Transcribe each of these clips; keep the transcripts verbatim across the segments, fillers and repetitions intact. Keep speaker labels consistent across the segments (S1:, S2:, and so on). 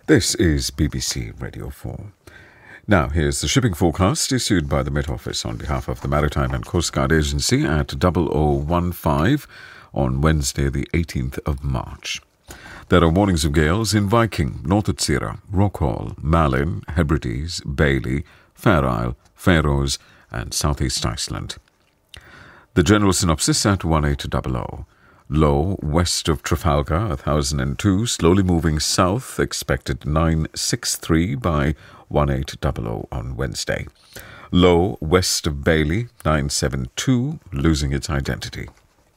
S1: This is B B C Radio four. Now, here's the shipping forecast issued by the Met Office on behalf of the Maritime and Coast Guard Agency at double oh one five on Wednesday, the eighteenth of March. There are warnings of gales in Viking, North Utsira, Rockhall, Malin, Hebrides, Bailey, Fair Isle, Faroes, and Southeast Iceland. The general synopsis at one eight double oh. Low west of Trafalgar, one thousand two, slowly moving south, expected nine sixty-three by one eight double oh on Wednesday. Low west of Bailey, nine seventy-two, losing its identity.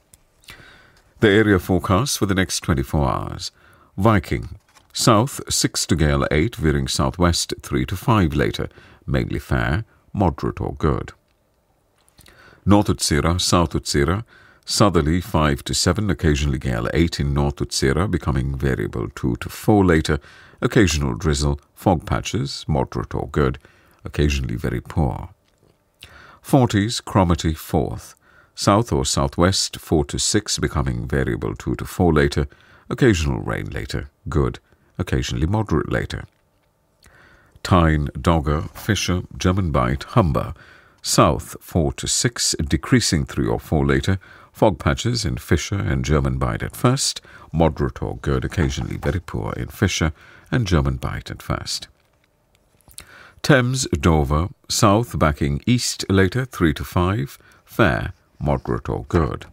S1: The area forecast for the next twenty-four hours. Viking, south six to gale eight, veering southwest three to five later, mainly fair, moderate or good. North Utsira, South Utsira, southerly five to seven, occasionally gale eight in North Utsira, becoming variable two to four later, occasional drizzle, fog patches, moderate or good, occasionally very poor. forties, Cromarty fourth, south or southwest four to six, becoming variable two to four later, occasional rain later, good, occasionally moderate later. Tyne, Dogger, Fisher, German Bight, Humber, south four to six, decreasing three or four later, fog patches in Fisher and German Bight at first, moderate or good, occasionally very poor in Fisher and German Bight at first. Thames, Dover, south backing east later, three to five, fair, moderate or good.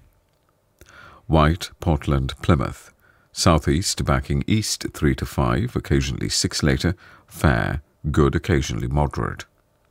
S1: White, Portland, Plymouth, southeast backing east three to five, occasionally six later, fair, good, occasionally moderate.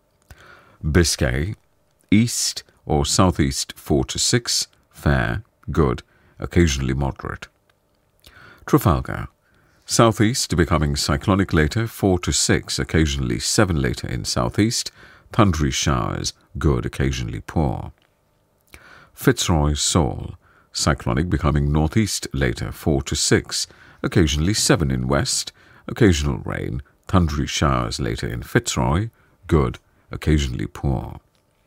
S1: Biscay, east or southeast four to six, fair, good, occasionally moderate. Trafalgar, southeast becoming cyclonic later, four to six, occasionally seven later in southeast, thundery showers, good, occasionally poor. Fitzroy, Seoul, cyclonic becoming northeast later, four to six, occasionally seven in west, occasional rain, thundery showers later in Fitzroy, good, occasionally poor.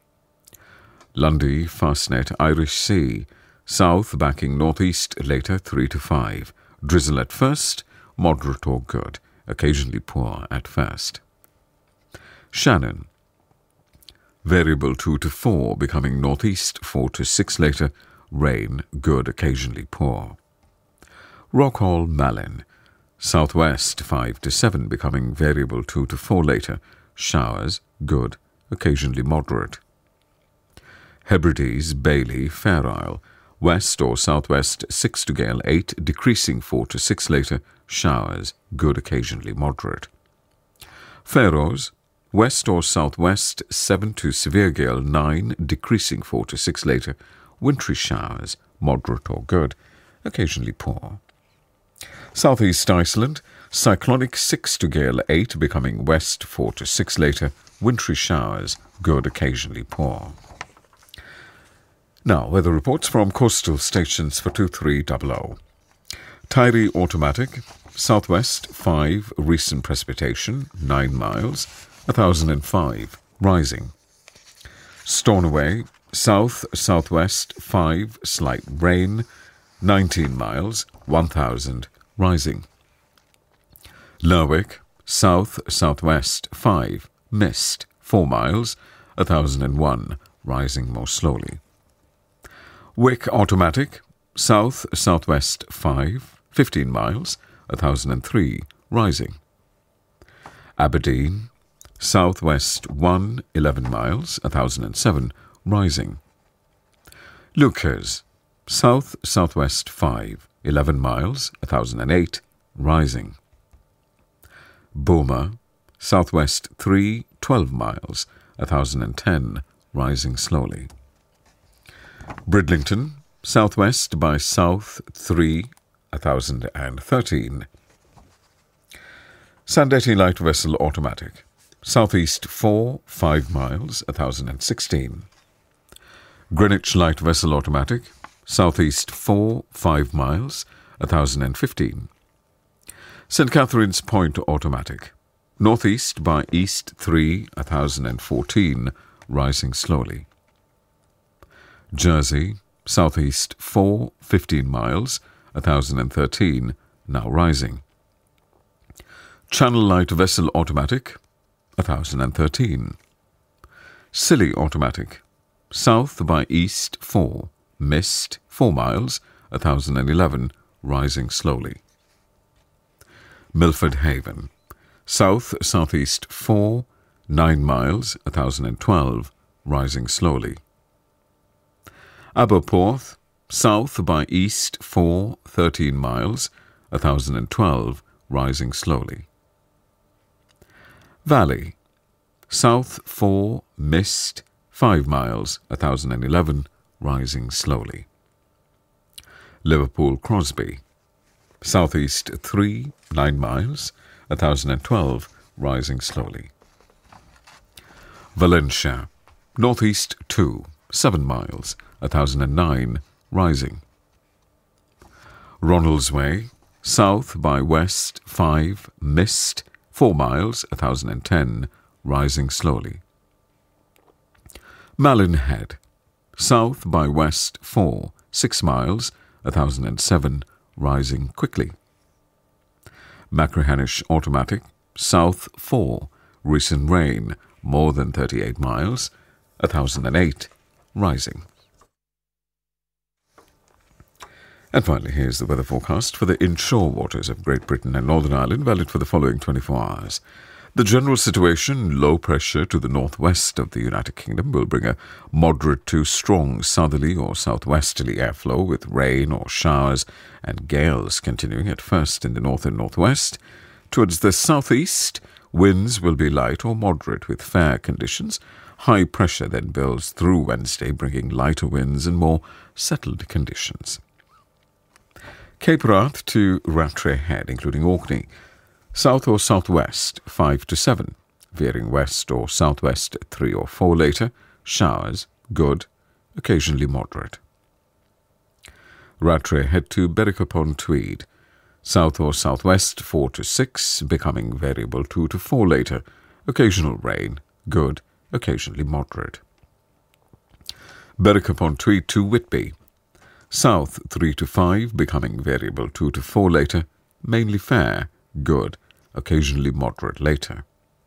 S1: Lundy, Fastnet, Irish Sea, south backing northeast later, three to five, drizzle at first, moderate or good, occasionally poor at first. Shannon, variable two to four, becoming northeast four to six later, rain, good, occasionally poor. Rockhall, Malin, southwest five to seven, becoming variable two to four later, showers, good, occasionally moderate. Hebrides, Bailey, Fair Isle, west or southwest six to gale eight, decreasing four to six later, showers, good, occasionally moderate. Faroes, west or southwest seven to severe gale nine, decreasing four to six later, wintry showers, moderate or good, occasionally poor. Southeast Iceland, cyclonic six to gale eight, becoming west four to six later, wintry showers, good, occasionally poor. Now, weather reports from coastal stations for two three double oh. Tyrie automatic, southwest five, recent precipitation, nine miles, one thousand five, rising. Stornoway, south southwest five, slight rain, nineteen miles, one thousand, rising. Lerwick, south southwest five, mist, four miles, one thousand one, rising more slowly. Wick automatic, south southwest five, fifteen miles, one thousand three, rising. Aberdeen, southwest one, eleven miles, one thousand seven, rising. Lucas, south southwest five, eleven miles, one thousand eight, rising. Boma, southwest three, twelve miles, one thousand ten, rising slowly. Bridlington, southwest by south three, one thousand thirteen. Sandetti light vessel automatic, southeast four, five miles, one thousand sixteen. Greenwich light vessel automatic, southeast four, five miles, one thousand fifteen. Saint Catherine's Point automatic, northeast by east three, one thousand fourteen, rising slowly. Jersey, southeast four, fifteen miles, one thousand thirteen, now rising. Channel Light Vessel Automatic, one thousand thirteen. Scilly Automatic, south by east four, missed four miles, one thousand eleven, rising slowly. Milford Haven, south-southeast four, nine miles, one thousand twelve, rising slowly. Aberporth, south by east four, thirteen miles, one thousand twelve, rising slowly. Valley, south four, missed five miles, one thousand eleven, rising slowly. Liverpool Crosby, southeast three, nine miles, one thousand twelve, rising slowly. Valencia, northeast two, seven miles, one thousand nine, rising. Ronaldsway, south by west five, missed four miles, one thousand ten, rising slowly. Malin Head, south by west four, six miles, one thousand seven, rising quickly. Machrihanish Automatic, south four, recent rain, more than thirty-eight miles, one thousand eight, rising. And finally, here's the weather forecast for the inshore waters of Great Britain and Northern Ireland, valid for the following twenty-four hours. The general situation, low pressure to the northwest of the United Kingdom, will bring a moderate to strong southerly or southwesterly airflow with rain or showers and gales continuing at first in the north and northwest. Towards the southeast, winds will be light or moderate with fair conditions. High pressure then builds through Wednesday, bringing lighter winds and more settled conditions. Cape Wrath to Rattray Head, including Orkney, south or southwest, five to seven, veering west or southwest, three or four later, showers, good, occasionally moderate. Rattray Head to Berwick-upon-Tweed, south or southwest, four to six, becoming variable, two to four later, occasional rain, good, occasionally moderate. Berwick-upon-Tweed to Whitby, south three to five, becoming variable, two to four later, mainly fair, good, occasionally moderate later.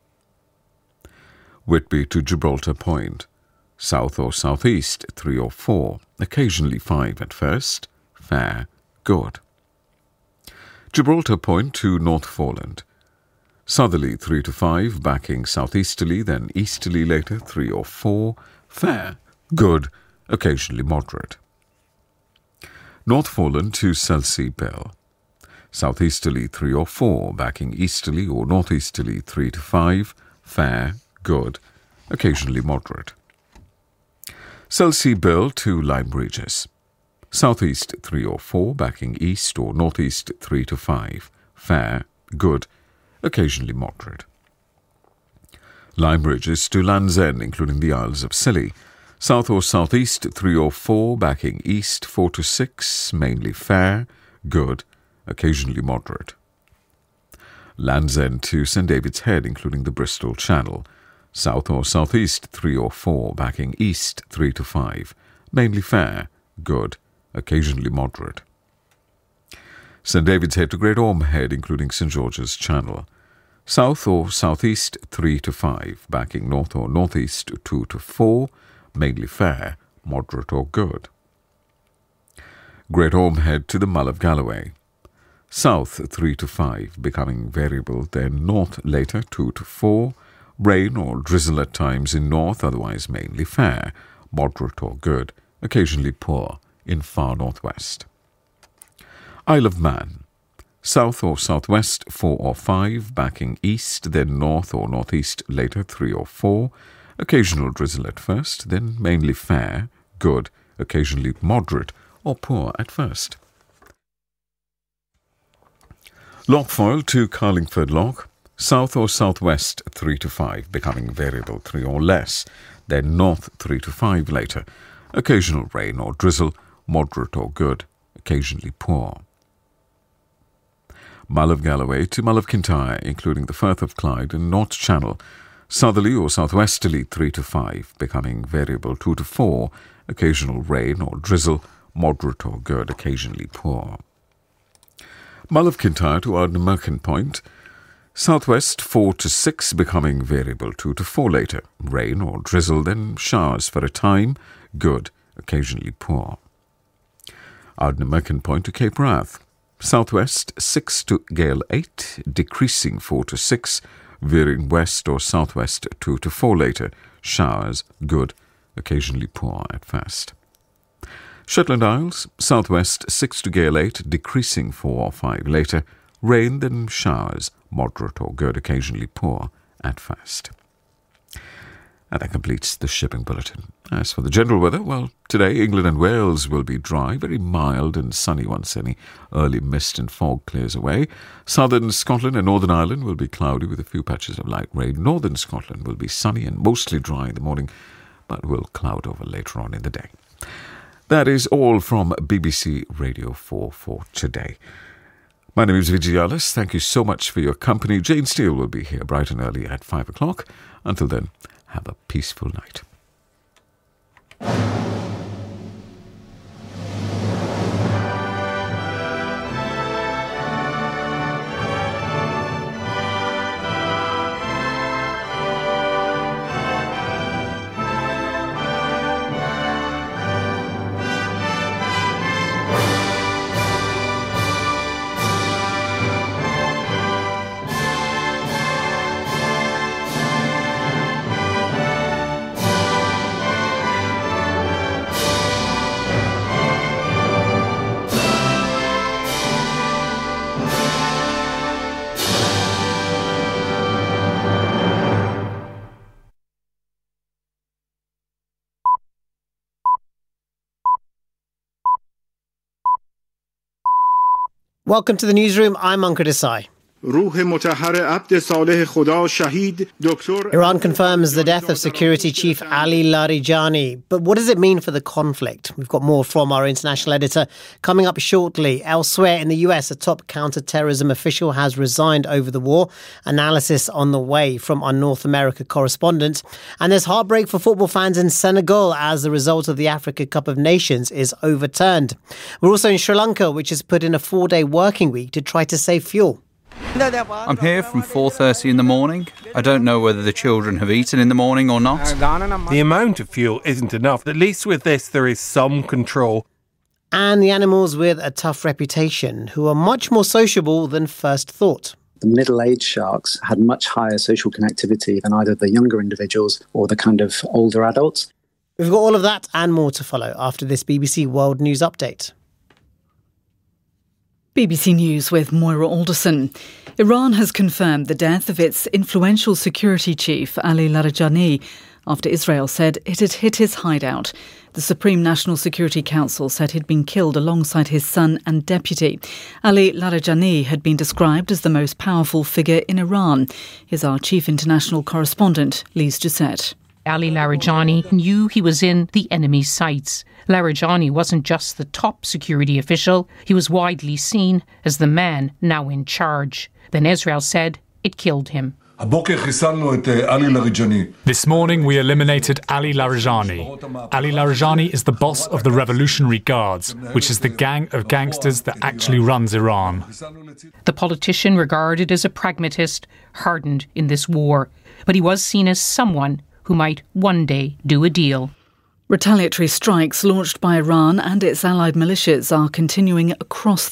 S1: Whitby to Gibraltar Point, south or southeast, three or four, occasionally five at first, fair, good. Gibraltar Point to North Foreland, southerly three to five, backing southeasterly, then easterly later, three or four, fair, good, occasionally moderate. North Foreland to Selsey Bill, southeasterly three or four, backing easterly or northeasterly three to five, fair, good, occasionally moderate. Selsey Bill to Lyme Regis, southeast three or four, backing east or northeast three to five, fair, good, occasionally moderate. Lyme Regis to Land's End, including the Isles of Scilly, south or southeast three or four, backing east four to six, mainly fair, good, occasionally moderate. Land's End to Saint David's Head, including the Bristol Channel, south or southeast three or four, backing east three to five, mainly fair, good, occasionally moderate. Saint David's Head to Great Orme Head, including Saint George's Channel, south or southeast three to five, backing north or northeast two to four, mainly fair, moderate or good. Great Orme Head to the Mull of Galloway, south three to five, becoming variable, then north later two to four, rain or drizzle at times in north, otherwise mainly fair, moderate or good, occasionally poor in far northwest. Isle of Man, south or southwest four or five, backing east, then north or northeast later three or four, occasional drizzle at first, then mainly fair, good, occasionally moderate or poor at first. Lochfoyle to Carlingford Loch, south or southwest three to five, becoming variable three or less, then north three to five later, occasional rain or drizzle, moderate or good, occasionally poor. Mull of Galloway to Mull of Kintyre, including the Firth of Clyde and North Channel, southerly or southwesterly three to five, becoming variable two to four, occasional rain or drizzle, moderate or good, occasionally poor. Mull of Kintyre to Ardnamurchan Point, Southwest four to six, becoming variable two to four later. Rain or drizzle, then showers for a time. Good, occasionally poor. Ardnamurchan Point to Cape Wrath. Southwest six to gale eight, decreasing four to six. Veering west or southwest two to four later. Showers, good, occasionally poor at first. Shetland Isles, southwest six to gale eight, decreasing four or five later. Rain, then showers, moderate or good, occasionally poor at first. And that completes the shipping bulletin. As for the general weather, well, today England and Wales will be dry, very mild and sunny once any early mist and fog clears away. Southern Scotland and Northern Ireland will be cloudy with a few patches of light rain. Northern Scotland will be sunny and mostly dry in the morning, but will cloud over later on in the day. That is all from B B C Radio four for today. My name is Vijayalas. Thank you so much for your company. Jane Steele will be here bright and early at five o'clock. Until then, have a peaceful night.
S2: Welcome to the newsroom. I'm Ankur Desai. Iran confirms the death of security chief Ali Larijani. But what does it mean for the conflict? We've got more from our international editor coming up shortly. Elsewhere in the U S, a top counter-terrorism official has resigned over the war. Analysis on the way from our North America correspondent. And there's heartbreak for football fans in Senegal as the result of the Africa Cup of Nations is overturned. We're also in Sri Lanka, which has put in a four-day working week to try to save fuel.
S3: I'm here from four thirty in the morning. I don't know whether the children have eaten in the morning or not.
S4: The amount of fuel isn't enough. At least with this, there is some control.
S2: And the animals with a tough reputation, who are much more sociable than first thought.
S5: The middle-aged sharks had much higher social connectivity than either the younger individuals or the kind of older adults.
S2: We've got all of that and more to follow after this B B C World News Update.
S6: B B C News with Moira Alderson. Iran has confirmed the death of its influential security chief, Ali Larijani, after Israel said it had hit his hideout. The Supreme National Security Council said he'd been killed alongside his son and deputy. Ali Larijani had been described as the most powerful figure in Iran. Here's our chief international correspondent, Lise Doucette.
S7: Ali Larijani knew he was in the enemy's sights. Larijani wasn't just the top security official, he was widely seen as the man now in charge. Then Israel said it killed him.
S8: This morning we eliminated Ali Larijani. Ali Larijani is the boss of the Revolutionary Guards, which is the gang of gangsters that actually runs Iran.
S7: The politician, regarded as a pragmatist, hardened in this war. But he was seen as someone who might one day do a deal.
S6: Retaliatory strikes launched by Iran and its allied militias are continuing across the